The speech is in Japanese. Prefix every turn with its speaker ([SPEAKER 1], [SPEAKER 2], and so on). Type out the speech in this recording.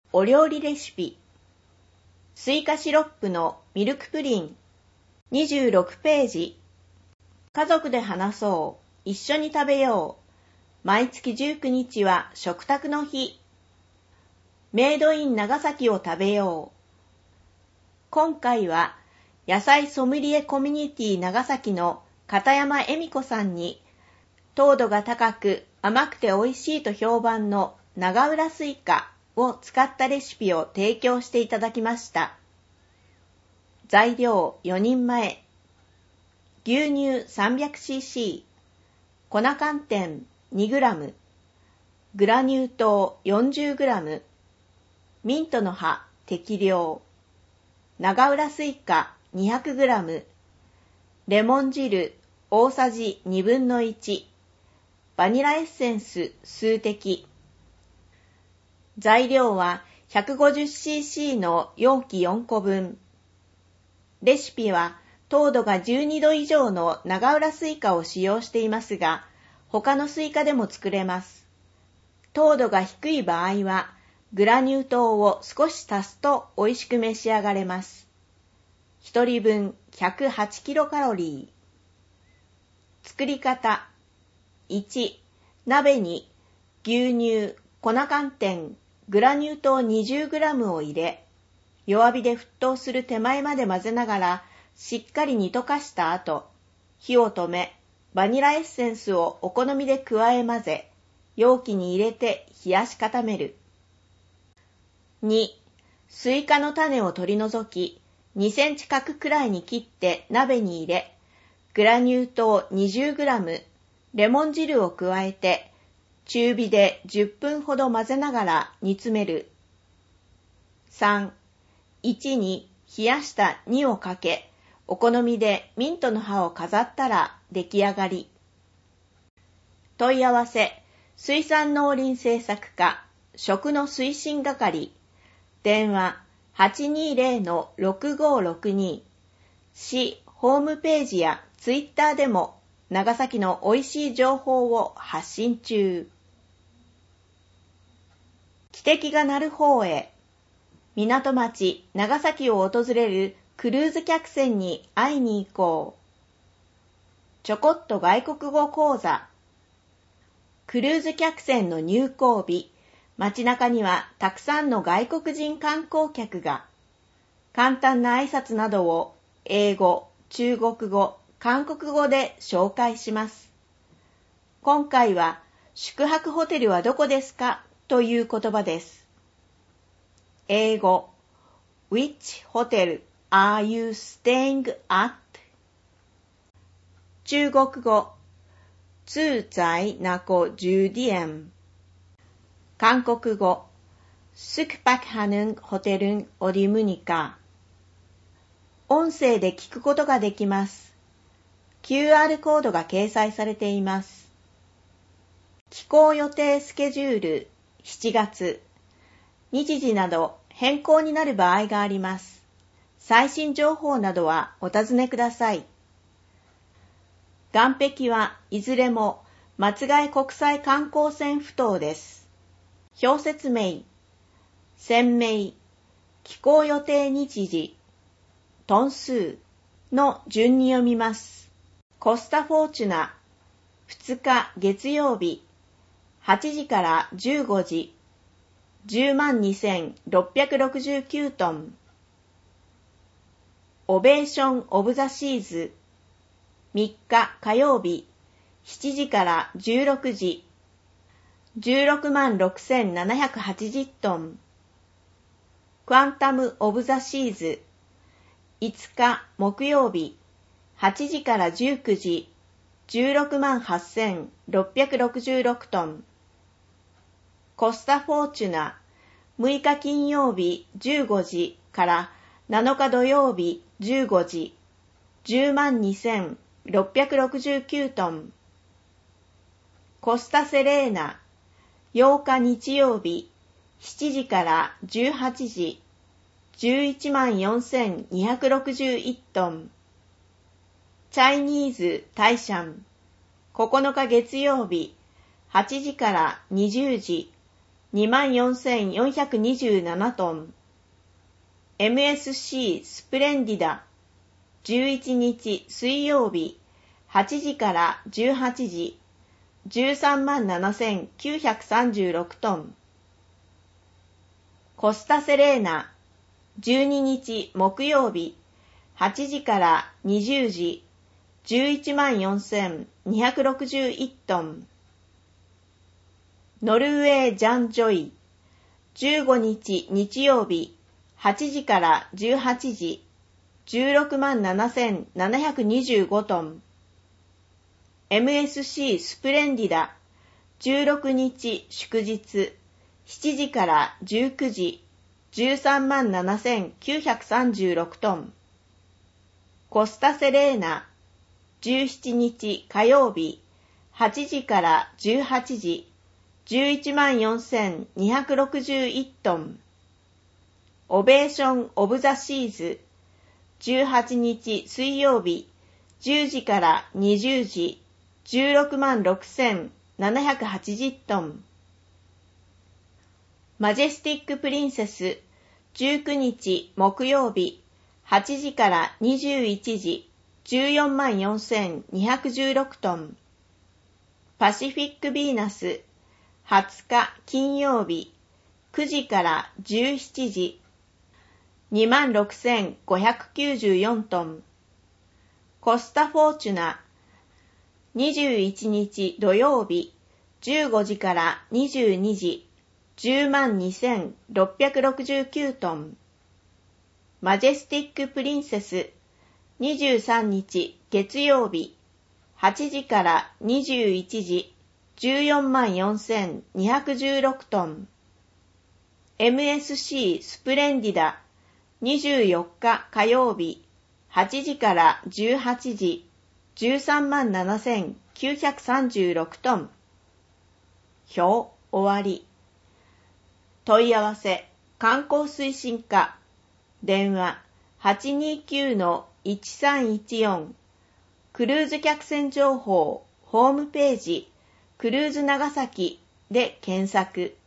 [SPEAKER 1] お料理レシピ。スイカシロップのミルクプリン。26ページ。家族で話そう。一緒に食べよう。毎月19日は食卓の日。メイドイン長崎を食べよう。今回は野菜ソムリエコミュニティ長崎の片山恵美子さんに糖度が高く甘くて美味しいと評判の長浦スイカを使ったレシピを提供していただきました。材料4人前。牛乳 300cc、粉寒天 2g、グラニュー糖 40g、ミントの葉適量、長浦スイカ 200g、レモン汁大さじ1/2、バニラエッセンス数滴。材料は 150cc の容器4個分。レシピは糖度が12度以上の長浦スイカを使用していますが、他のスイカでも作れます。糖度が低い場合は、グラニュー糖を少し足すと美味しく召し上がれます。1人分108キロカロリー。作り方。1、鍋に牛乳、粉寒天、グラニュー糖 20g を入れ、弱火で沸騰する手前まで混ぜながら、しっかり煮溶かした後、火を止め、バニラエッセンスをお好みで加え混ぜ、容器に入れて冷やし固める。2、スイカの種を取り除き、2センチ角くらいに切って鍋に入れ、グラニュー糖 20g、レモン汁を加えて、中火で10分ほど混ぜながら煮詰める。3、1に冷やした2をかけ、お好みでミントの葉を飾ったら出来上がり。問い合わせ、水産農林政策課、食の推進係、電話 820-6562、市ホームページやツイッターでも長崎の美味しい情報を発信中。汽笛が鳴る方へ。港町長崎を訪れるクルーズ客船に会いに行こう。ちょこっと外国語講座。クルーズ客船の入港日、街中にはたくさんの外国人観光客が、簡単な挨拶などを英語、中国語、韓国語で紹介します。今回は、宿泊ホテルはどこですかという言葉です。英語 Which hotel are you staying at? 中国語住在哪個酒店？韓国語숙박하는 호텔은 어디입니까？音声で聞くことができます。QR コードが掲載されています。寄港予定スケジュール7月。日時など変更になる場合があります。最新情報などはお尋ねください。岸壁はいずれも松ヶ江国際観光船埠頭です。表説明、船名、寄港予定日時、トン数の順に読みます。コスタフォーチュナ、2日月曜日、8時から15時、102,669 トン。オベーション・オブ・ザ・シーズ、3日火曜日、7時から16時、166,780 トン。クワンタム・オブ・ザ・シーズ、5日木曜日、8時から19時、168,666 トン。コスタフォーチュナ、6日金曜日15時から7日土曜日15時、102,669 トン。コスタセレーナ、8日日曜日、7時から18時、114,261 トン。チャイニーズ・タイシャン、9日月曜日、8時から20時、 24,427 トン。MSC スプレンディダ、11日水曜日、8時から18時、137,936 トン。コスタセレーナ、12日木曜日、8時から20時、114,261 トン。ノルウェージャンジョイ、15日日曜日、8時から18時、167,725 トン。MSC スプレンディダ、16日祝日、7時から19時、137,936 トン。コスタセレーナ、17日火曜日、8時から18時、114,261 トン。オベーション・オブ・ザ・シーズ、18日水曜日、10時から20時、166,780 トン。マジェスティック・プリンセス、19日木曜日、8時から21時、144,216 トン。パシフィック・ヴィーナス、20日金曜日、9時から17時、26,594 トン。コスタ・フォーチュナ、21日土曜日、15時から22時、102,669 トン。マジェスティック・プリンセス、23日月曜日、8時から21時、144,216 トン。MSC スプレンディダ、24日火曜日、8時から18時、137,936 トン。表終わり。問い合わせ、観光推進課、電話 829-1314、クルーズ客船情報、ホームページ、クルーズ長崎で検索。